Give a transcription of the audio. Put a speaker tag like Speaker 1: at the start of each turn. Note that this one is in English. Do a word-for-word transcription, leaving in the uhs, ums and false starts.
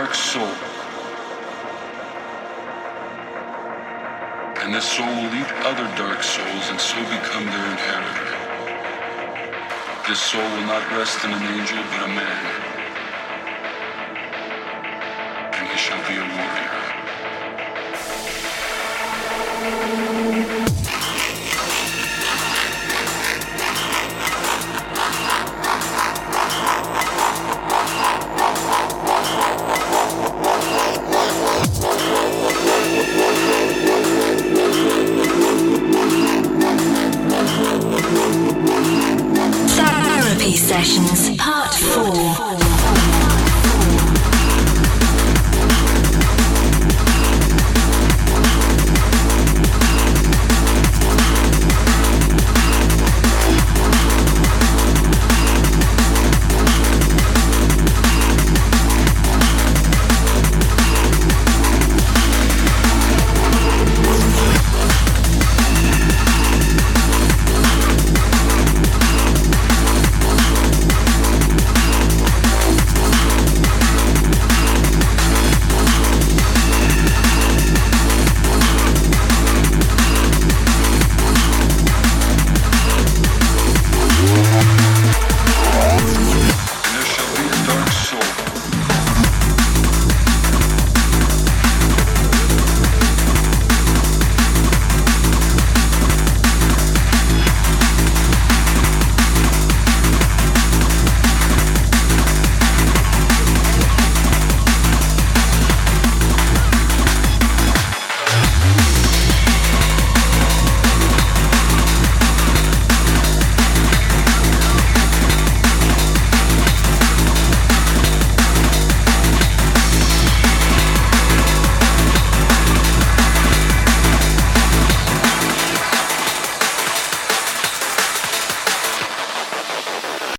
Speaker 1: dark soul. And this soul will eat other dark souls and so become their inheritor. This soul will not rest in an angel but a man. And he shall be a warrior.
Speaker 2: Therapy sessions